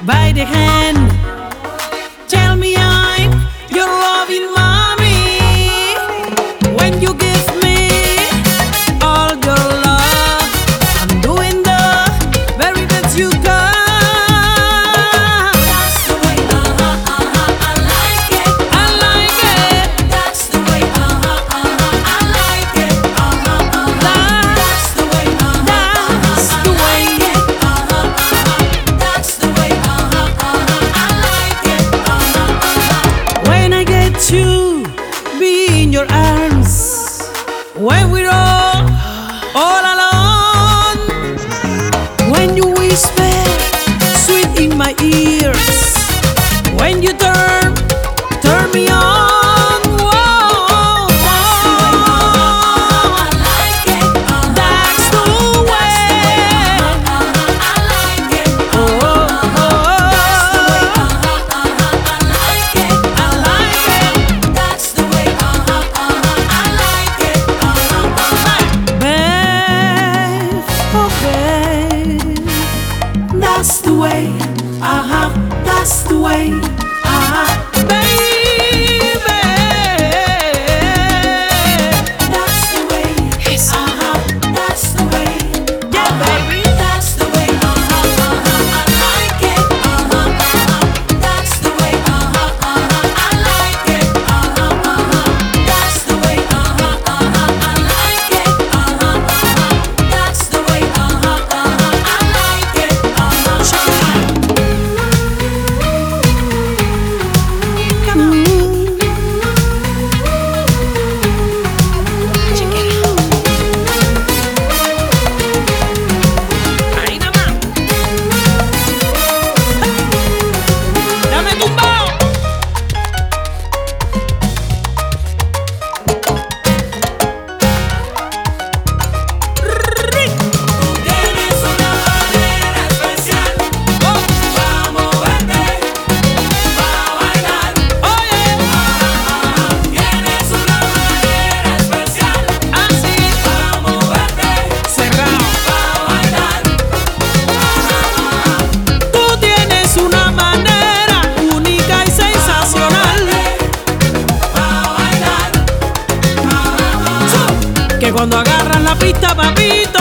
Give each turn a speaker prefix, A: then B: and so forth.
A: by the hand. Tell me I'm your loving mommy. When you give me all your love, I'm doing the very best you got.
B: That's the way, I like it.
A: I like it.
B: That's the way, I like it.
A: That's
B: the way,
A: that's the way.
B: That's the way, I like it.
A: When I get to be in your arms, when we're all alone, when you whisper sweet in my ears, when you turn me on, whoa,
B: I like it.
A: that's the way.
B: I like it.
A: Oh,
B: I like it.
A: I like it.
B: That's the way, I like it.
A: Babe, oh babe, that's the way, that's the way, baby,
B: That's the way, that's the way.
A: yeah, baby,
B: That's the way, I like it. That's the way, I like it. That's the way, I like it. That's the way, I like it.
A: come on. Ahí nada más. Dame tumbao.
B: Tienes una manera especial para moverte, para bailar.
A: Oye,
B: Tienes una manera especial
A: así,
B: para moverte,
A: cerrado.
B: para bailar.
A: Tú tienes una manera única y sensacional,
B: Para bailar.
A: que cuando agarras la pista, papito,